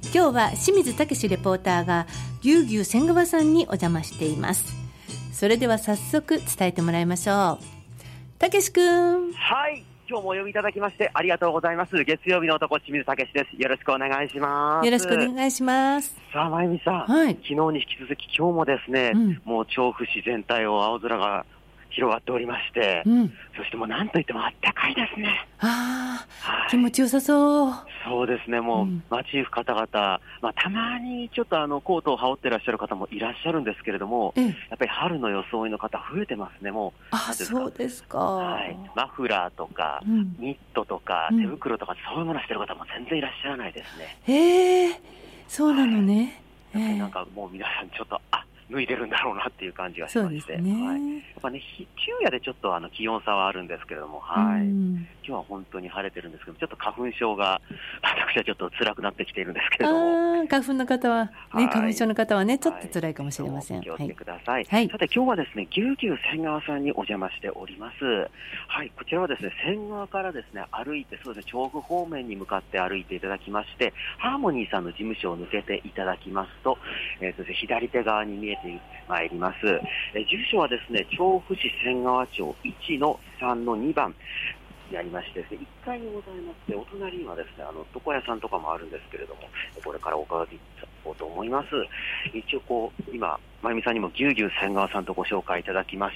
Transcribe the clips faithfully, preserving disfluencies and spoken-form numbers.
今日は清水武レポーターがぎゅうぎゅう千川さんにお邪魔しています。それでは早速伝えてもらいましょう。武くん。 はい、今日もお呼びいただきましてありがとうございます。月曜日の男、清水武です。よろしくお願いします。 よろしくお願いします。 さあ、まゆみさん、はい、昨日に引き続き今日もですね、うん、もう調布市全体を青空が広がっておりまして、うん、そしてもう何といってもあったかいですね。 ああ、はい、気持ちよさそう。 そうですね、もう街行く方々、まあ、たまにちょっとあのコートを羽織ってらっしゃる方もいらっしゃるんですけれども、やっぱり春の装いの方増えてますね。もうあ、そうですか、 はい、マフラーとか、うん、ニットとか手袋とか、そういうものしてる方も全然いらっしゃらないですね。 へえ、そうなのね。 はい、なんかもう皆さんちょっとあ脱いでるんだろうなっていう感じがしまして、ね、はい、やっぱね、昼夜でちょっとあの気温差はあるんですけれども、はい、今日は本当に晴れてるんですけど、ちょっと花粉症が私はちょっと辛くなってきているんですけれども、 あ、花粉の方は、ね、はい、花粉症の方はね、ちょっと辛いかもしれません。 はい、気をつけください。 はい、 さて今日はですね、ぎゅうぎゅう千川さんにお邪魔しております。はい、こちらはですね、千川からですね、歩いて、そうですね、調布方面に向かって歩いていただきまして、ハーモニーさんの事務所を抜けていただきますと、えー、そして左手側に見えてまいります。え住所はですね、調布市千川町いちのさんのにばんにありましてですね、いっかいにございまして、お隣にはですね、あの床屋さんとかもあるんですけれども、これからお伺いいただこうと思います。一応こう今まゆみさんにもぎゅうぎゅう千川さんとご紹介いただきまして、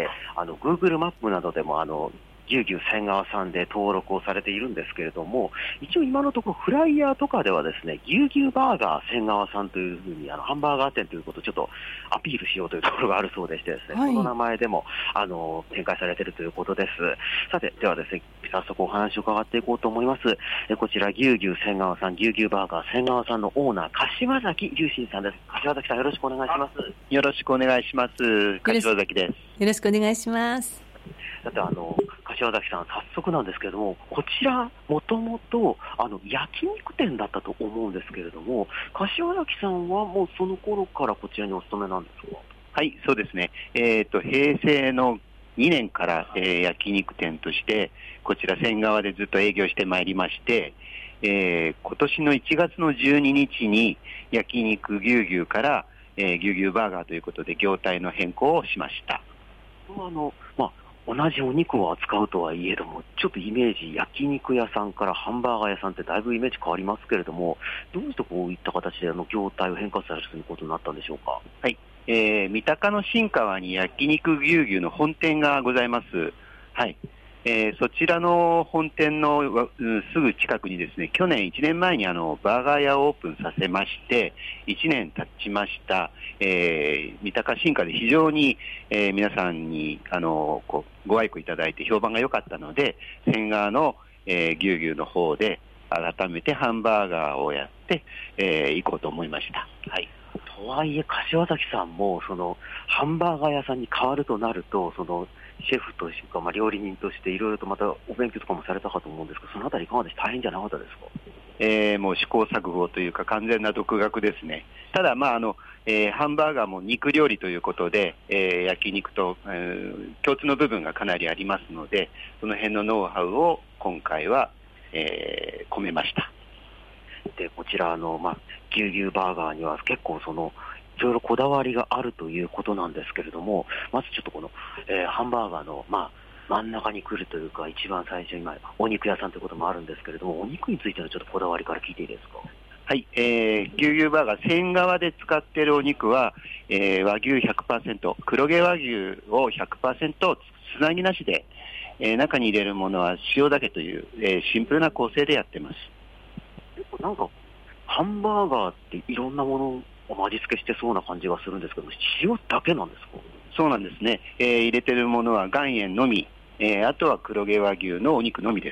あの Google マップなどでもあのぎゅうぎゅう千川さんで登録をされているんですけれども、一応今のところフライヤーとかではですね、ぎゅうぎゅうバーガー千川さんというふうにあのハンバーガー店ということをちょっとアピールしようというところがあるそうでしてですね、はい、その名前でもあの展開されているということです。さて、ではですね、早速お話を伺っていこうと思います。えこちらぎゅうぎゅう千川さん、ぎゅうぎゅうバーガー千川さんのオーナー、柏崎隆信さんです。柏崎さん、よろしくお願いします。 よろしくお願いします。柏崎です。 よろしくお願いします。 さて、あの柏崎さん、早速なんですけれども、こちらもともとあの焼肉店だったと思うんですけれども、柏崎さんはもうその頃からこちらにお勤めなんですか？ はい、そうですね。えーと、平成のにねんから、えー、焼肉店としてこちら千川でずっと営業してまいりまして、えー、今年のいちがつのじゅうににちに焼肉ぎゅうぎゅうから、えー、ぎゅうぎゅうバーガーということで業態の変更をしました。 あの、まあ同じお肉を扱うとはいえども、ちょっとイメージ、焼肉屋さんからハンバーガー屋さんってだいぶイメージ変わりますけれども、どうしてこういった形であの業態を変化されるということになったんでしょうか？ はい、えー、三鷹の新川に焼肉ぎゅうぎゅうの本店がございます。はい、えー、そちらの本店の、うん、すぐ近くにですね、去年いちねんまえにあのバーガー屋をオープンさせまして、いちねん経ちました。えー、三鷹新川で非常に、えー、皆さんにあのこうご愛顧いただいて評判が良かったので、千川の、えー、ぎゅうぎゅうの方で改めてハンバーガーをやって、えー、行こうと思いました。はい。 とはいえ柏崎さんもそのハンバーガー屋さんに変わるとなると、そのシェフというか、まあ、料理人としていろいろとまたお勉強とかもされたかと思うんですが、そのあたりいかがでした？大変じゃなかったですか？ えー、もう試行錯誤というか完全な独学ですね。ただ、まああのえー、ハンバーガーも肉料理ということで、えー、焼肉と、えー、共通の部分がかなりありますので、その辺のノウハウを今回は、えー、込めました。 でこちらあの、まあ、ぎゅうぎゅうバーガーには結構そのいろいろこだわりがあるということなんですけれども、まずちょっとこの、えー、ハンバーガーの、まあ、真ん中に来るというか、一番最初に、まあ、お肉屋さんということもあるんですけれども、お肉についてのちょっとこだわりから聞いていいですか？ はい、えー、ぎゅうぎゅうバーガー千川で使っているお肉は、えー、和牛 ひゃくパーセント、黒毛和牛を ひゃくパーセント つなぎなしで、えー、中に入れるものは塩だけという、えー、シンプルな構成でやってます。 なんかハンバーガーっていろんなものを味付けしてそうな感じがするんですけど、塩だけなんですか？ そうなんですね、えー、入れてるものは岩塩のみ、えー、あとは黒毛和牛のお肉のみです。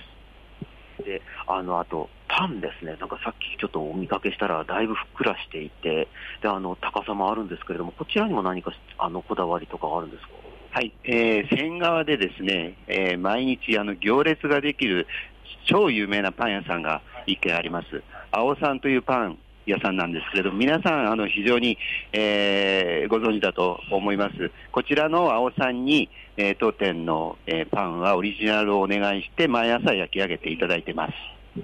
で、あのあとパンですね、なんかさっきちょっとお見かけしたらだいぶふっくらしていて、であの高さもあるんですけれども、こちらにも何かあのこだわりとかあるんですか？ はい、えー、千川でですね、えー、毎日あの行列ができる超有名なパン屋さんが一軒あります。青さんというパン屋さんなんですけれども、皆さんあの非常に、えー、ご存知だと思います。こちらの青さんに、えー、当店の、えー、パンはオリジナルをお願いして毎朝焼き上げていただいてます。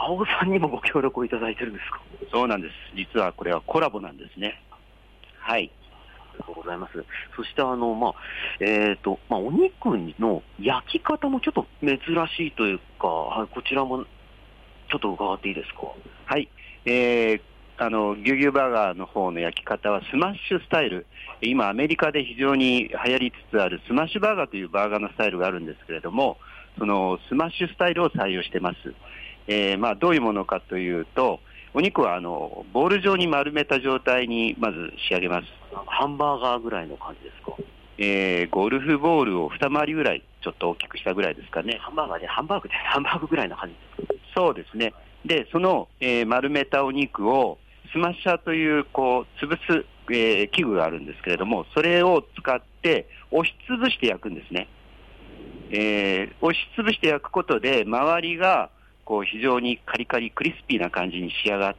青さんにもご協力をいただいてるんですか？ そうなんです。実はこれはコラボなんですね。はい。 ありがとうございます。そしてあの、まあ、えっ、と、まあ、お肉の焼き方もちょっと珍しいというか、はい、こちらもちょっと伺っていいですか？ はい。えー、あの、牛牛バーガーの方の焼き方はスマッシュスタイル。今アメリカで非常に流行りつつあるスマッシュバーガーというバーガーのスタイルがあるんですけれども、そのスマッシュスタイルを採用してます。えー、まあどういうものかというと、お肉はあのボール状に丸めた状態にまず仕上げます。 ハンバーガーぐらいの感じですか？ えー、ゴルフボールを二回りぐらいちょっと大きくしたぐらいですかね。 ハンバーガーでハンバーグでハンバーグぐらいの感じですか？ そうですね。で、その、えー、丸めたお肉をスマッシャーというこう潰す、えー、器具があるんですけれども、それを使って押しつぶして焼くんですね。えー、押しつぶして焼くことで周りがこう非常にカリカリクリスピーな感じに仕上がって、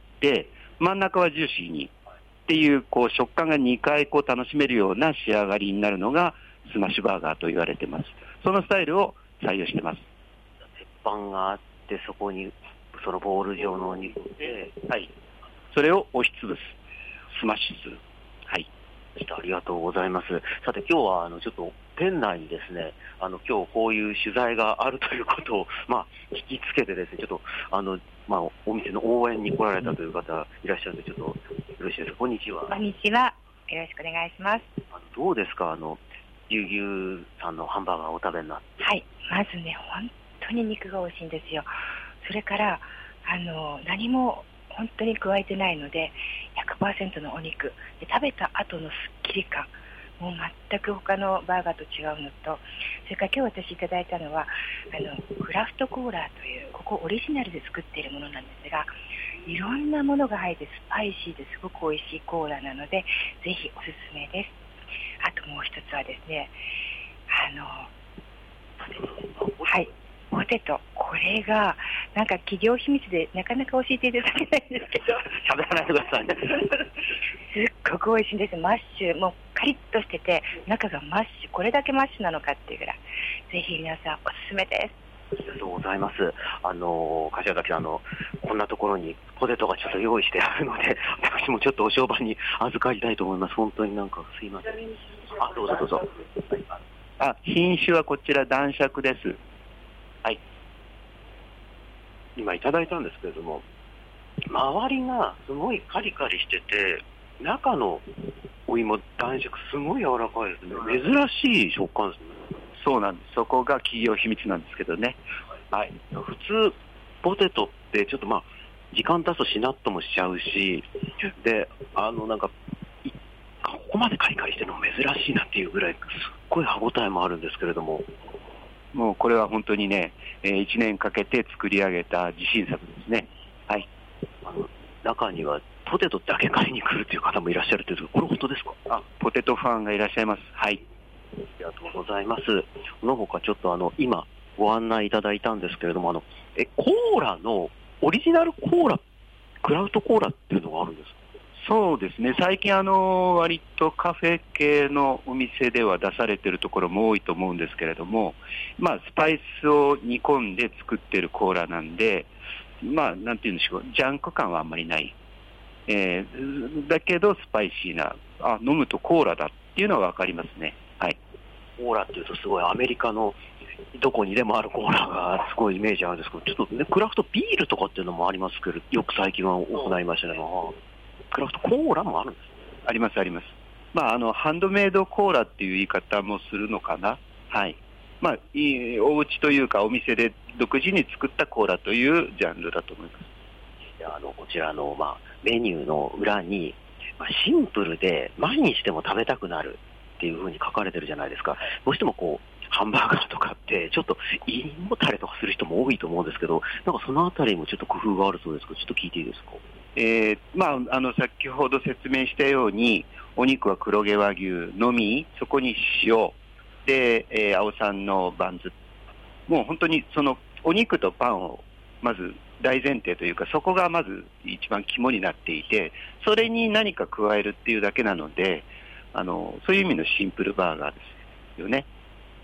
真ん中はジューシーにっていうこう食感がにかいこう楽しめるような仕上がりになるのがスマッシュバーガーと言われてます。そのスタイルを採用してます。 鉄板があってそこにそのボール状のお肉で、 はい、それを押しつぶす、スマッシュする。はい。 ありがとうございます。さて今日はあのちょっと店内にですね、あの今日こういう取材があるということをまあ聞きつけてですね、ちょっとあのまあお店の応援に来られたという方いらっしゃるのでちょっとよろしいですか？こんにちは。 こんにちは。よろしくお願いします。 あのどうですか、あの牛牛さんのハンバーガーをお食べになって。 はい。まずね、本当に肉が美味しいんですよ。それからあの何も本当に加えてないので ひゃくパーセント のお肉で、食べた後のスッキリ感、もう全く他のバーガーと違うのと、それから今日私いただいたのはあのクラフトコーラというここオリジナルで作っているものなんですが、いろんなものが入ってスパイシーですごく美味しいコーラなのでぜひおすすめです。あともう一つはですね、あのはいポテト、これがなんか企業秘密でなかなか教えていただけないんですけど喋らないでくださいねすっごく美味しいんです。マッシュもうカリッとしてて中がマッシュ、これだけマッシュなのかっていうぐらい、ぜひ皆さんおすすめです。 ありがとうございます。あの柏崎さん、あのこんなところにポテトがちょっと用意してあるので、私もちょっとお商売に預かりたいと思います。本当になんかすいません。あ、どうぞどうぞ。 あ、品種はこちら男爵です。 はい。今いただいたんですけれども、周りがすごいカリカリしてて、中のお芋男爵すごい柔らかいですね。珍しい食感ですね。 そうなんです。そこが企業秘密なんですけどね。 はい。普通ポテトってちょっとまあ時間経つとしなっともしちゃうし、で、あのなんかここまでカリカリしてるのも珍しいなっていうぐらいすっごい歯ごたえもあるんですけれども、 もうこれは本当にね、えー、いちねんかけて作り上げた自信作ですね。はい。 あの中にはポテトだけ買いに来るという方もいらっしゃるという、これ本当ですか？ あ、ポテトファンがいらっしゃいます。はい。 ありがとうございます。その他ちょっとあの今ご案内いただいたんですけれども、あのえコーラのオリジナルコーラ、クラフトコーラっていうのがあるんですか？ そうですね。最近あの割とカフェ系のお店では出されているところも多いと思うんですけれども、まあスパイスを煮込んで作っているコーラなんで、まあなんていうんでしょう、ジャンク感はあんまりない。えー、だけどスパイシーな、あ、飲むとコーラだっていうのはわかりますね。はい。 コーラっていうとすごいアメリカのどこにでもあるコーラがすごいイメージあるんですけど、ちょっとね、クラフトビールとかっていうのもありますけど、よく最近は行いましたね。クラフトコーラもあるんです。 ありますあります。まああのハンドメイドコーラっていう言い方もするのかな。はい。まあいいお家というかお店で独自に作ったコーラというジャンルだと思います。 あのこちらの、まあ、メニューの裏に、まあ、シンプルで毎日でも食べたくなるっていう風に書かれてるじゃないですか。どうしてもこうハンバーガーとかってちょっと胃もたれとかする人も多いと思うんですけど、なんかそのあたりもちょっと工夫があるそうですけど、ちょっと聞いていいですか？ えーまあ、あの先ほど説明したようにお肉は黒毛和牛のみ、そこに塩で、えー、青さんのバンズ、もう本当にそのお肉とパンをまず大前提というか、そこがまず一番肝になっていて、それに何か加えるっていうだけなので、あのそういう意味のシンプルバーガーですよね。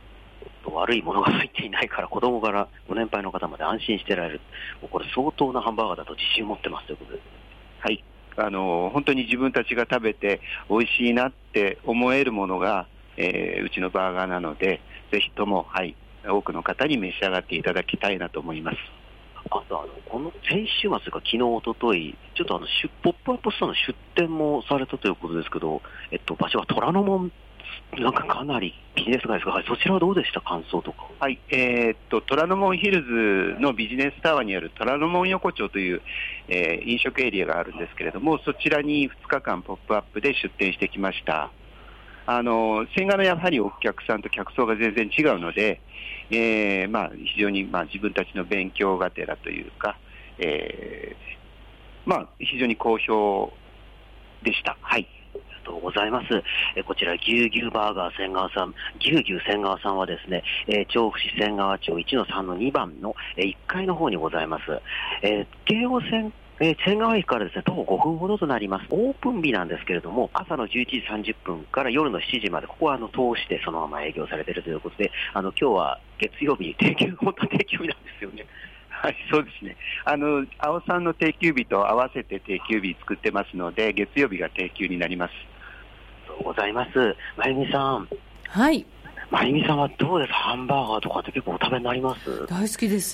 悪いものが入っていないから子供からご年配の方まで安心してられる。もうこれ相当なハンバーガーだと自信を持ってますということです。 はい、あの本当に自分たちが食べて美味しいなって思えるものが、えー、うちのバーガーなので、ぜひとも、はい、多くの方に召し上がっていただきたいなと思います。 あとあのこの先週末か昨日おととい、ちょっとあのポップアップストアの出店もされたということですけど、えっと、場所は虎ノ門、なんかかなりビジネス街ですが、はい、そちらはどうでした、感想とか。 はい、えー、っと虎ノ門ヒルズのビジネスタワーにある虎ノ門横丁という、えー、飲食エリアがあるんですけれども、そちらにふつかかんポップアップで出店してきました。あの千賀のやはりお客さんと客層が全然違うので、えーまあ、非常に、まあ、自分たちの勉強がてらというか、えーまあ、非常に好評でした。はい、 ありがとうございます。えこちらぎゅうぎゅうバーガー千川さん、ぎゅうぎゅう千川さんはですね、えー、調布市千川町 いちのさんのにばんの、えー、いっかいの方にございます。えー、京王線えー、千川駅からですね、徒歩ごふんほどとなります。オープン日なんですけれども、朝のじゅういちじさんじゅっぷんから夜のしちじまで、ここはあの通してそのまま営業されているということで、あの今日は月曜日、定休、本当定休日なんですよね。 はい、そうですね。あの青さんの定休日と合わせて定休日作ってますので、月曜日が定休になります。 ありがとうございます。まゆみさん。 はい。 まゆみさんはどうですか、ハンバーガーとかって結構お食べになります？ 大好きです。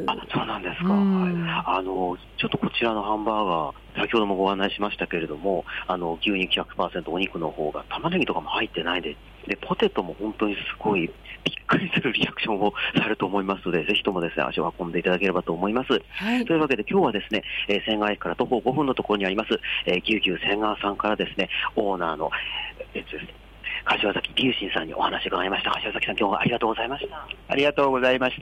あ、そうなんですか。あのちょっとこちらのハンバーガー、先ほどもご案内しましたけれども、あの牛肉 ひゃくパーセント お肉の方が玉ねぎとかも入ってないで、でポテトも本当にすごいびっくりするリアクションをされると思いますので、ぜひともですね足を運んでいただければと思います。はい、というわけで今日はですね、えー、千川駅から徒歩ごふんのところにあります、えー、ぎゅうぎゅう千川さんからですね、オーナーのえっとですね柏崎龍心さんにお話を伺いました。柏崎さん、今日はありがとうございました。 ありがとうございました。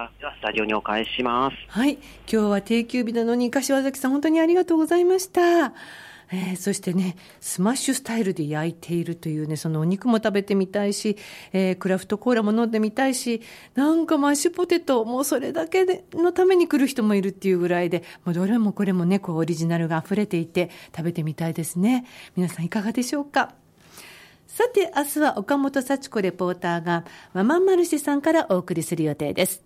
ではスタジオにお返しします。 はい、今日は定休日なのに柏崎さん本当にありがとうございました。えー、そしてね、スマッシュスタイルで焼いているというね、そのお肉も食べてみたいし、えー、クラフトコーラも飲んでみたいし、なんかマッシュポテト、もうそれだけでのために来る人もいるっていうぐらいで、もうどれもこれもね、こうオリジナルが溢れていて食べてみたいですね。皆さんいかがでしょうか。さて、明日は岡本幸子レポーターがママンマルシェさんからお送りする予定です。